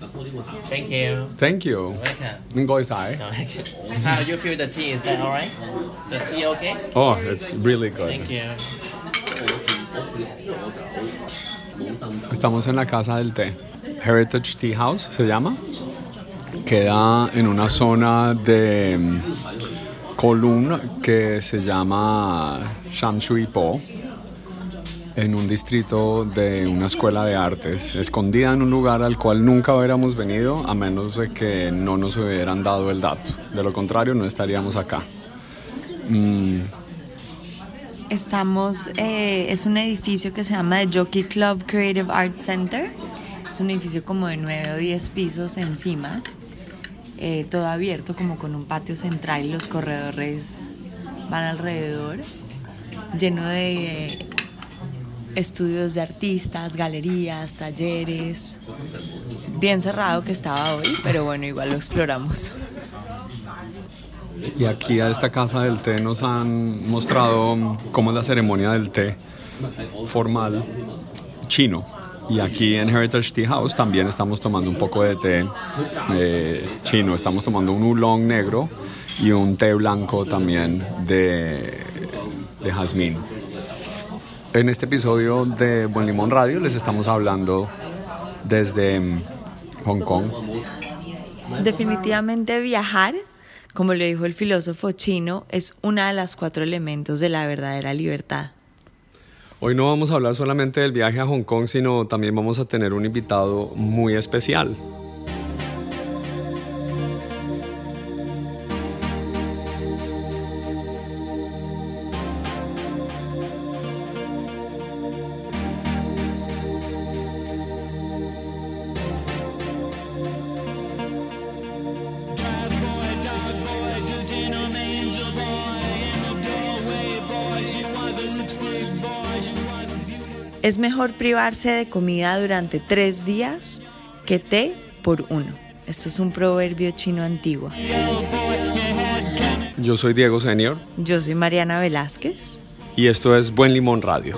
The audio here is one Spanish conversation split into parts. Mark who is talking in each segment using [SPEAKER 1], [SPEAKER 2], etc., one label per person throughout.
[SPEAKER 1] Thank you.
[SPEAKER 2] Thank you.
[SPEAKER 1] Welcome.
[SPEAKER 2] Ngồi sai.
[SPEAKER 1] How you feel the tea? Is that alright? The tea okay?
[SPEAKER 2] Oh, it's really good.
[SPEAKER 1] Thank you.
[SPEAKER 2] Estamos en la casa del té. Heritage Tea House se llama. Queda en una zona de Kowloon que se llama Sham Shui Po, en un distrito de una escuela de artes, escondida en un lugar al cual nunca hubiéramos venido a menos de que no nos hubieran dado el dato. De lo contrario, no estaríamos acá.
[SPEAKER 3] Estamos, es un edificio que se llama The Jockey Club Creative Arts Center. Es un edificio como de 9 o 10 pisos encima, todo abierto como con un patio central y los corredores van alrededor, lleno de estudios de artistas, galerías, talleres. Bien cerrado que estaba hoy, pero bueno, igual lo exploramos.
[SPEAKER 2] Y aquí a esta casa del té nos han mostrado cómo es la ceremonia del té formal chino. Y aquí en Heritage Tea House también estamos tomando un poco de té chino. Estamos tomando un oolong negro y un té blanco también de jazmín. En este episodio de Buen Limón Radio les estamos hablando desde Hong Kong.
[SPEAKER 3] Definitivamente viajar, como lo dijo el filósofo chino, es una de las 4 elementos de la verdadera libertad.
[SPEAKER 2] Hoy no vamos a hablar solamente del viaje a Hong Kong, sino también vamos a tener un invitado muy especial.
[SPEAKER 3] Es mejor privarse de comida durante 3 días que té por 1. Esto es un proverbio chino antiguo.
[SPEAKER 2] Yo soy Diego Senior.
[SPEAKER 3] Yo soy Mariana Velázquez.
[SPEAKER 2] Y esto es Buen Limón Radio.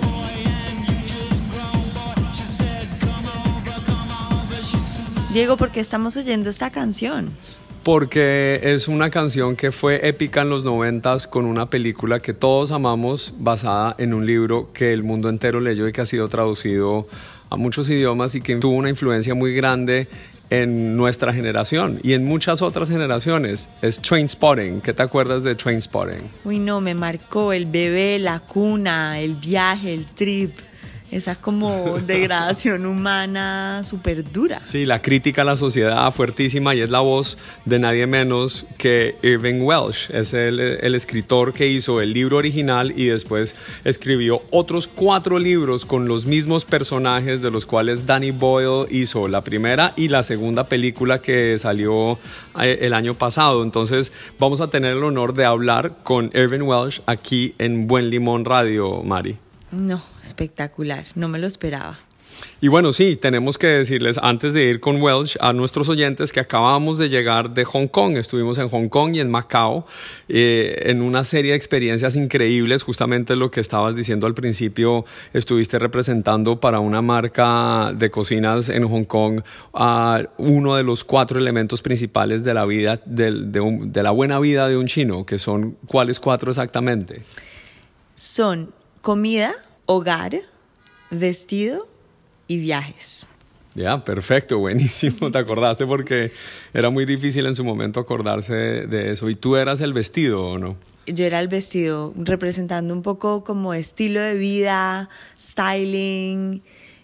[SPEAKER 3] Diego, ¿por qué estamos oyendo esta canción?
[SPEAKER 2] Porque es una canción que fue épica en los 90s con una película que todos amamos, basada en un libro que el mundo entero leyó y que ha sido traducido a muchos idiomas y que tuvo una influencia muy grande en nuestra generación y en muchas otras generaciones. Es Trainspotting. ¿Qué te acuerdas de Trainspotting?
[SPEAKER 3] Uy, no, me marcó el bebé, la cuna, el viaje, el trip. Esa como degradación humana súper dura.
[SPEAKER 2] Sí, la crítica a la sociedad fuertísima, y es la voz de nadie menos que Irving Welsh. Es el escritor que hizo el libro original y después escribió otros 4 libros con los mismos personajes, de los cuales Danny Boyle hizo la primera y la segunda película que salió el año pasado. Entonces vamos a tener el honor de hablar con Irving Welsh aquí en Buen Limón Radio, Mari.
[SPEAKER 3] No, espectacular, no me lo esperaba.
[SPEAKER 2] Y bueno, sí, tenemos que decirles antes de ir con Welsh a nuestros oyentes que acabamos de llegar de Hong Kong. Estuvimos en Hong Kong y en Macao en una serie de experiencias increíbles. Justamente lo que estabas diciendo al principio, estuviste representando para una marca de cocinas en Hong Kong a uno de los 4 elementos principales de la vida, de la buena vida de un chino, que son, ¿cuáles 4 exactamente?
[SPEAKER 3] Son comida, hogar, vestido y viajes.
[SPEAKER 2] Ya, perfecto, buenísimo. ¿Te acordaste? Porque era muy difícil en su momento acordarse de eso. ¿Y tú eras el vestido o no?
[SPEAKER 3] Yo era el vestido, representando un poco como estilo de vida, styling,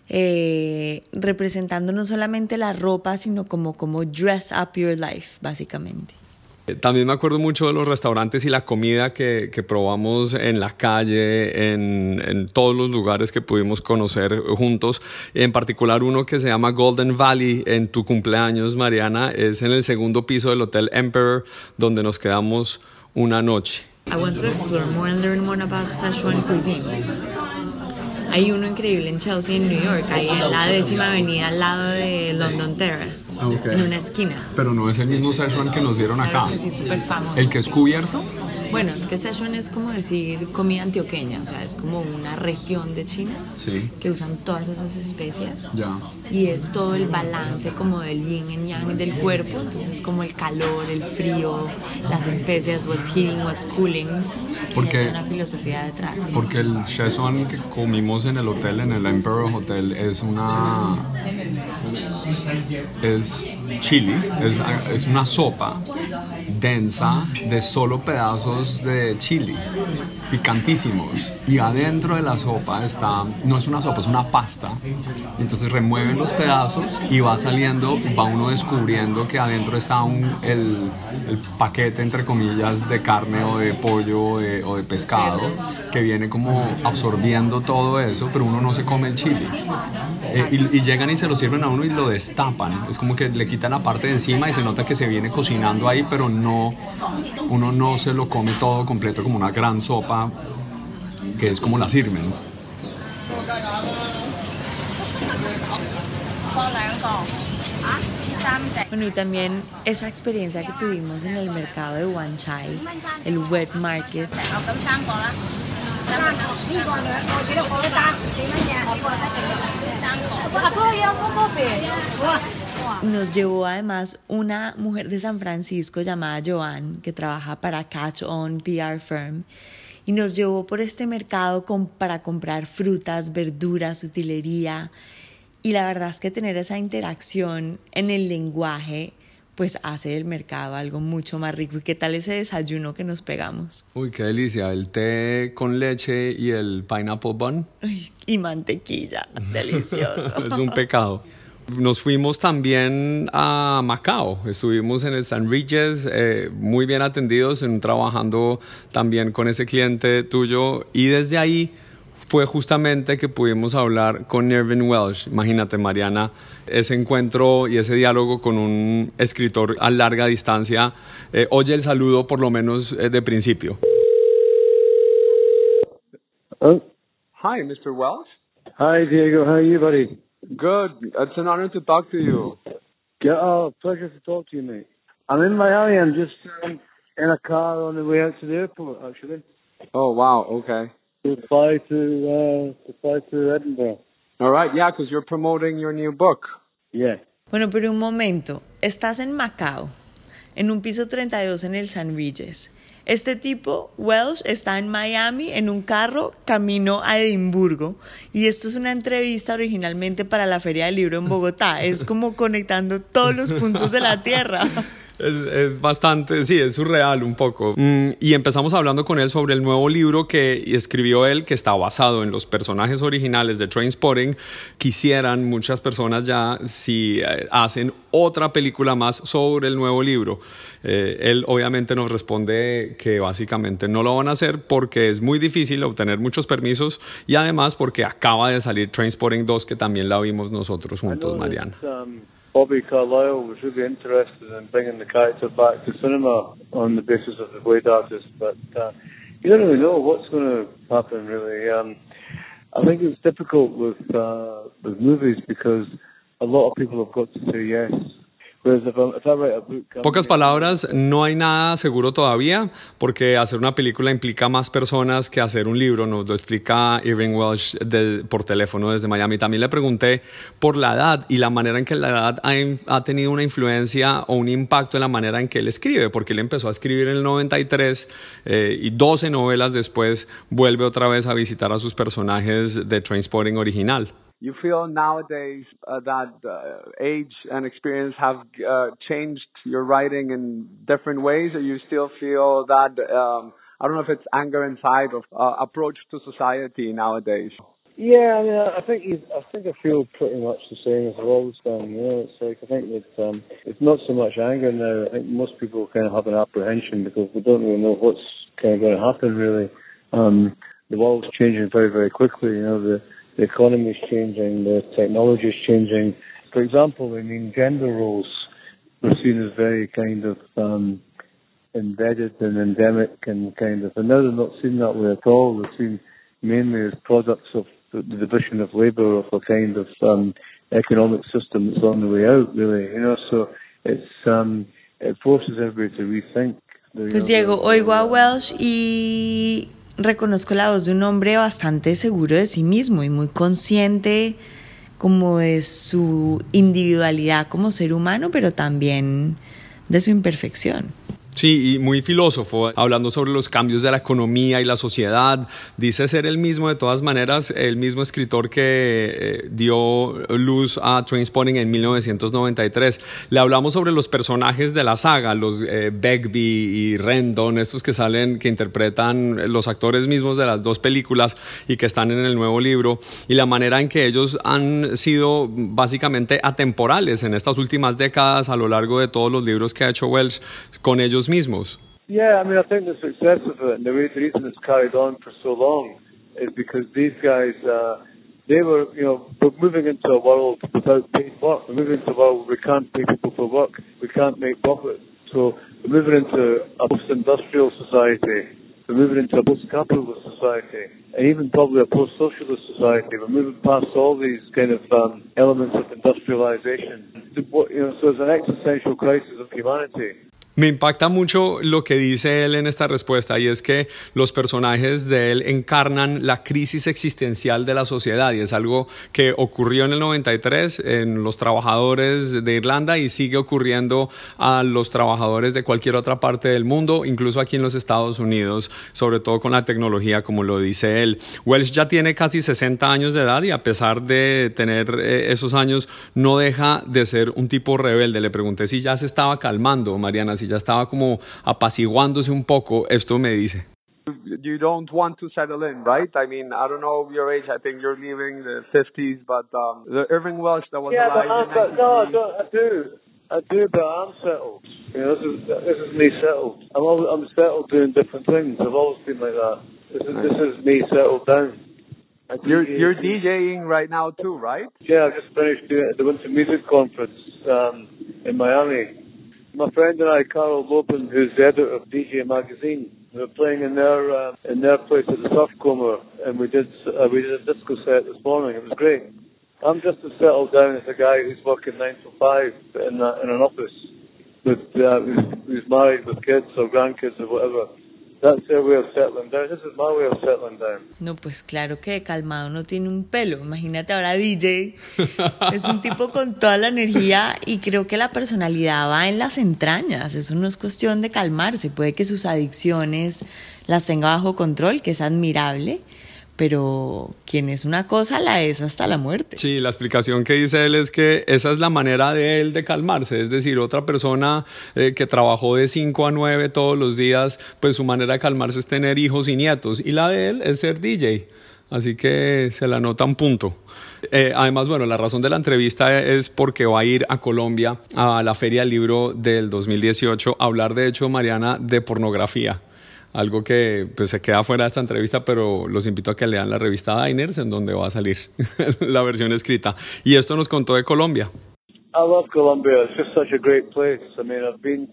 [SPEAKER 3] representando no solamente la ropa, sino como dress up your life, básicamente.
[SPEAKER 2] También me acuerdo mucho de los restaurantes y la comida que probamos en la calle, en todos los lugares que pudimos conocer juntos. En particular uno que se llama Golden Valley, en tu cumpleaños, Mariana, es en el 2º piso del Hotel Emperor, donde nos quedamos una noche.
[SPEAKER 3] I want to explore more and learn more about Sichuan cuisine. Hay uno increíble en Chelsea, en New York, ahí en la 10ª avenida al lado de London Terrace,
[SPEAKER 2] Okay.
[SPEAKER 3] en una esquina.
[SPEAKER 2] Pero no es el mismo Szechuan que nos dieron acá.
[SPEAKER 3] Claro que sí, súper famoso.
[SPEAKER 2] ¿El que es cubierto?
[SPEAKER 3] Bueno, es que Szechuan es como decir comida antioqueña, o sea, es como una región de China
[SPEAKER 2] Sí.
[SPEAKER 3] que usan todas esas especias.
[SPEAKER 2] Ya.
[SPEAKER 3] Y es todo el balance como del yin y yang del cuerpo, entonces como el calor, el frío, las especias, what's heating, what's cooling.
[SPEAKER 2] Porque-
[SPEAKER 3] Hay una filosofía detrás.
[SPEAKER 2] Porque el Szechuan que comimos en el hotel, en el Emperor Hotel, es chili, es una sopa densa de solo pedazos de chili, picantísimos. Y adentro de la sopa no es una sopa, es una pasta. Entonces remueven los pedazos y va saliendo, va uno descubriendo que adentro está el paquete, entre comillas, de carne o de pollo o de pescado, que viene como absorbiendo todo eso, pero uno no se come el chili. Y llegan y se lo sirven a uno y lo destapan. Es como que le quitan la parte de encima y se nota que se viene cocinando ahí, pero uno no se lo come todo completo como una gran sopa, que es como la sirven.
[SPEAKER 3] Bueno, y también esa experiencia que tuvimos en el mercado de Wan Chai, el wet market. Nos llevó además una mujer de San Francisco llamada Joan, que trabaja para Catch On PR Firm, y nos llevó por este mercado para comprar frutas, verduras, utilería. Y la verdad es que tener esa interacción en el lenguaje pues hace del mercado algo mucho más rico. ¿Y qué tal ese desayuno que nos pegamos?
[SPEAKER 2] Uy, qué delicia, el té con leche y el pineapple bun.
[SPEAKER 3] Ay, y mantequilla, delicioso.
[SPEAKER 2] Es un pecado. Nos fuimos también a Macao, estuvimos en el St. Regis, muy bien atendidos, trabajando también con ese cliente tuyo, y desde ahí fue justamente que pudimos hablar con Irving Welsh. Imagínate, Mariana, ese encuentro y ese diálogo con un escritor a larga distancia. Oye el saludo por lo menos de principio.
[SPEAKER 4] Oh,
[SPEAKER 2] Hi, Mr. Welsh.
[SPEAKER 4] hi Diego, how are you, buddy?
[SPEAKER 2] Good. It's an honor to talk to you.
[SPEAKER 4] Yeah, oh, pleasure to talk to you, mate. I'm in Miami. I'm just in a car on the way out to the airport, actually.
[SPEAKER 2] Oh, wow. Okay.
[SPEAKER 4] To fly to Edinburgh.
[SPEAKER 2] All right. Yeah, because you're promoting your new book.
[SPEAKER 4] Yeah.
[SPEAKER 3] Bueno, pero un momento, estás en Macao, en un piso 32 en el St. Regis. Este tipo, Welsh, está en Miami en un carro camino a Edimburgo, y esto es una entrevista originalmente para la Feria del Libro en Bogotá. Es como conectando todos los puntos de la Tierra.
[SPEAKER 2] Es bastante, sí, es surreal un poco. Y empezamos hablando con él sobre el nuevo libro que escribió él, que está basado en los personajes originales de Trainspotting. Quisieran muchas personas ya si hacen otra película más sobre el nuevo libro. Él obviamente nos responde que básicamente no lo van a hacer porque es muy difícil obtener muchos permisos, y además porque acaba de salir Trainspotting 2, que también la vimos nosotros juntos, Mariana.
[SPEAKER 4] Bobby Carlyle was really interested in bringing the character back to cinema on the basis of the Blade Artist, but you don't really know what's going to happen, really. I think it's difficult with movies because a lot of people have got to say yes. Whereas if I write a book...
[SPEAKER 2] Pocas palabras, no hay nada seguro todavía, porque hacer una película implica más personas que hacer un libro. Nos lo explica Irving Welsh por teléfono desde Miami. También le pregunté por la edad y la manera en que la edad ha tenido una influencia o un impacto en la manera en que él escribe, porque él empezó a escribir en el 93 y 12 novelas después vuelve otra vez a visitar a sus personajes de Trainspotting original.
[SPEAKER 5] You feel nowadays that age and experience have changed your writing in different ways, or you still feel that, I don't know if it's anger inside or approach to society nowadays?
[SPEAKER 4] Yeah, I mean, I think I feel pretty much the same as I've always done. You know, it's like I think that it's not so much anger now. I think most people kind of have an apprehension because we don't really know what's kind of going to happen. Really, the world's changing very, very quickly. You know, the economy is changing, the technology is changing. For example, I mean, gender roles were seen as very kind of embedded and endemic and kind of, and now they're not seen that way at all. They're seen mainly as products of the division of labour of a kind of economic system that's on the way out, really. So it forces everybody to rethink.
[SPEAKER 3] Pues Diego, oigo a Welsh y reconozco la voz de un hombre bastante seguro de sí mismo y muy consciente como de su individualidad como ser humano, pero también de su imperfección.
[SPEAKER 2] Sí, y muy filósofo, hablando sobre los cambios de la economía y la sociedad. Dice ser el mismo, de todas maneras, el mismo escritor que dio luz a Trainspotting en 1993. Le hablamos sobre los personajes de la saga, los Begbie y Rendon, estos que salen, que interpretan los actores mismos de las dos películas y que están en el nuevo libro, y la manera en que ellos han sido básicamente atemporales en estas últimas décadas a lo largo de todos los libros que ha hecho Welsh con ellos mismos.
[SPEAKER 4] Yeah, I mean, I think the success of it and the reason it's carried on for so long is because these guys, they were, we're moving into a world without paid work. We're moving into a world where we can't pay people for work. We can't make profit. So we're moving into a post-industrial society. We're moving into a post-capitalist society, and even probably a post-socialist society. We're moving past all these kind of elements of industrialization. So it's an existential crisis of humanity.
[SPEAKER 2] Me impacta mucho lo que dice él en esta respuesta, y es que los personajes de él encarnan la crisis existencial de la sociedad, y es algo que ocurrió en el 93 en los trabajadores de Irlanda y sigue ocurriendo a los trabajadores de cualquier otra parte del mundo, incluso aquí en los Estados Unidos, sobre todo con la tecnología, como lo dice él. Welsh ya tiene casi 60 años de edad y a pesar de tener esos años no deja de ser un tipo rebelde. Le pregunté si ya se estaba calmando, Mariana, si ya estaba como apaciguándose un poco. Esto me dice.
[SPEAKER 5] You don't want to settle in, right? I mean, I don't know your age. I think you're leaving the 50s, but the Irving Welsh that was alive.
[SPEAKER 4] I do, but I'm settled. This is me settled. I'm settled doing different things. I've always been like that. This is me settled down.
[SPEAKER 5] You're DJing right now too, right?
[SPEAKER 4] Yeah, I just finished doing it at the Winter Music Conference in Miami. My friend and I, Carol Lopin, who's the editor of DJ Magazine, we were playing in their place at the Surf Coma, and we did a disco set this morning. It was great. I'm just as settled down as a guy who's working 9 to 5 in an office who's married with kids or grandkids or whatever. That's their way of settling down. This is my way of settling down.
[SPEAKER 3] No, pues claro que calmado no tiene un pelo. Imagínate ahora DJ. Es un tipo con toda la energía y creo que la personalidad va en las entrañas. Eso no es cuestión de calmarse. Puede que sus adicciones las tenga bajo control, que es admirable, pero quien es una cosa la es hasta la muerte.
[SPEAKER 2] Sí, la explicación que dice él es que esa es la manera de él de calmarse, es decir, otra persona que trabajó de 5 a 9 todos los días, pues su manera de calmarse es tener hijos y nietos, y la de él es ser DJ, así que se la nota un punto. Además, bueno, la razón de la entrevista es porque va a ir a Colombia a la Feria del Libro del 2018 a hablar, de hecho, Mariana, de pornografía. Algo que pues se queda fuera de esta entrevista, pero los invito a que lean la revista Diners, en donde va a salir la versión escrita. Y esto nos contó de Colombia.
[SPEAKER 4] I love Colombia. It's just such a great place. I mean, I've been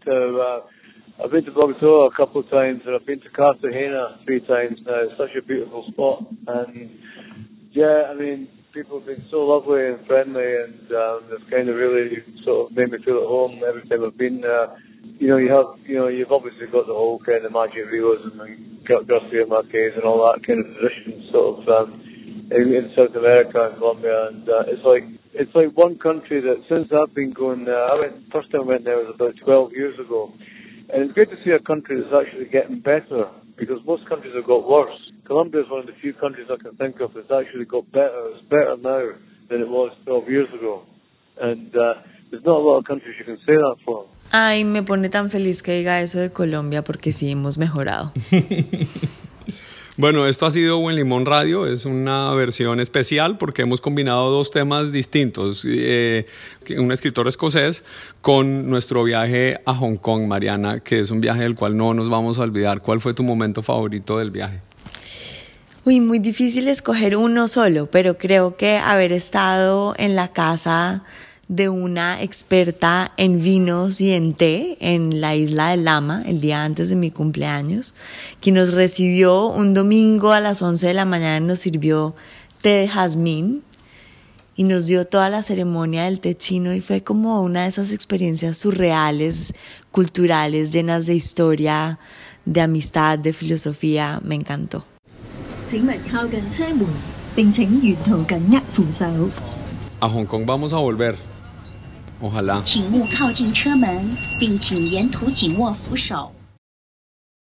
[SPEAKER 4] to Bogotá a couple of times, and I've been to Cartagena 3 times now. It's such a beautiful spot, and yeah, I mean, people have been so lovely and friendly, and it's kind of really sort of made me feel at home every time I've been there. You've obviously got the whole kind of magic realism and Garcia Marquez and all that kind of tradition sort of in South America and Colombia, and it's like one country that since I've been going there, first time I went there was about 12 years ago, and it's great to see a country that's actually getting better, because most countries have got worse. Colombia is one of the few countries I can think of that's actually got better. It's better now than it was 12 years ago, and there's not a lot of countries you can say that for.
[SPEAKER 3] Ay, me pone tan feliz que diga eso de Colombia, porque sí hemos mejorado.
[SPEAKER 2] Bueno, esto ha sido Buen Limón Radio, es una versión especial porque hemos combinado 2 temas distintos, un escritor escocés con nuestro viaje a Hong Kong, Mariana, que es un viaje del cual no nos vamos a olvidar. ¿Cuál fue tu momento favorito del viaje?
[SPEAKER 3] Uy, muy difícil escoger uno solo, pero creo que haber estado en la casa de una experta en vinos y en té en la isla de Lama el día antes de mi cumpleaños, quien nos recibió un domingo a las 11 de la mañana y nos sirvió té de jazmín y nos dio toda la ceremonia del té chino y fue como una de esas experiencias surreales, culturales, llenas de historia, de amistad, de filosofía. Me encantó.
[SPEAKER 2] A Hong Kong vamos a volver. Ojalá.
[SPEAKER 6] 请勿靠近车门，并请沿途紧握扶手。